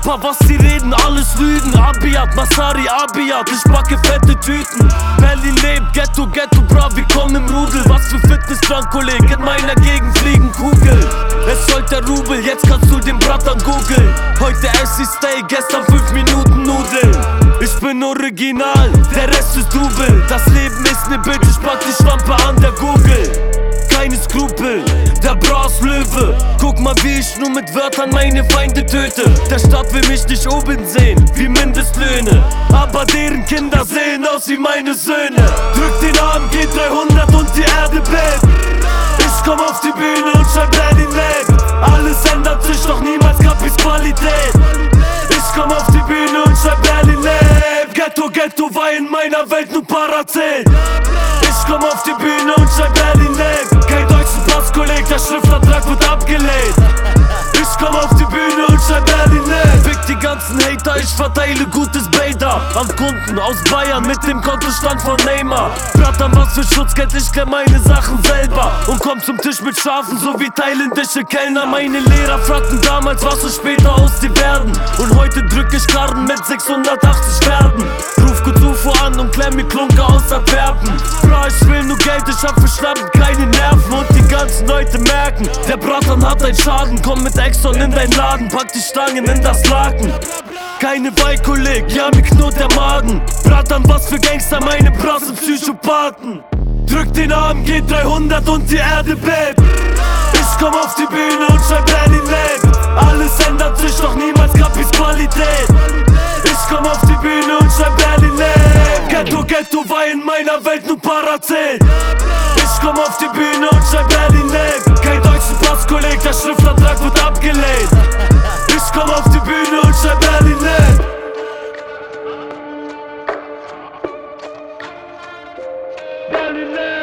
Rapper, was sie reden, alles Lügen. Abiat, Masari, Abiat, ich backe fette Tüten. Berlin lebt, Ghetto, Ghetto, bra, wir kommen im Rudel. Was für Fitnessplan, Kolleg, in meiner Gegend fliegen Kugeln. Es sollt der Rubel, jetzt kannst du den Brattern googeln. Heute esse ich Steak, gestern 5 Minuten Nudeln. Ich bin original, der Rest ist Double. Das Leben ist ne Bitch, ich pack die Schlampe an der Google. Keine Skrupel, der Bras Löwe. Guck mal, wie ich nur mit Wörtern meine Feinde töte. Der Staat will mich nicht oben sehen, wie Mindestlöhne. Aber deren Kinder sehen aus wie meine Söhne. Drück den Arm, geht 300 und die Erde bebt. Ich komm auf die Bühne und schreib Berlin lebt. Alles ändert sich, doch niemals Capis Qualität. Ich komm auf die Bühne und schreib Berlin lebt. Ghetto, Ghetto war in meiner Welt nur Parazelt. Ich komm auf die Bühne und schreib Berlin lebt. Kein deutschen Pass, Kolleg, der Schriftvertrag wird abgelehnt. Ich komm auf die Bühne und schreib Berlin lebt. Fick die ganzen Hater, ich verteile gutes Bader an Kunden aus Bayern mit dem Kontostand von Neymar. Brattern, was für Schutzgeld, ich klär meine Sachen selber und komm zum Tisch mit Schafen, so wie thailändische Kellner. Meine Lehrer fragten damals, was so später aus dir werden. Und heute drück ich Karten mit 680 Pferden. Ruf Kutufo an und klär mir Klunker aus Antwerpen. Bra, ich will nur Geld, ich hab für Schlampen keine Nerven. Und die ganzen Leute merken, der Brattern hat einen Schaden. Komm mit Exxon in dein Laden, pack die Stangen in das Laken. Keine Beikolleg, ja mir knurrt der Magen. Brattern, was für Gangster, meine Brassen Psychopathen. Drück den Arm, geht 300 und die Erde bebt. Ich komm auf die Bühne und schreib Berlin lebt. Alles ändert sich, doch niemals Capis Qualität. Ich komm auf die Bühne und schreib Berlin lebt. Ghetto, Ghetto war in meiner Welt nur Parazelt. Ich komm auf die Bühne und schreib Berlin lebt. Kein deutschen Pass, Kolleg, der Schriftvertrag wird abgelehnt. Ich komm auf die Bühne und schreib Berlin lebt. Berlin lebt.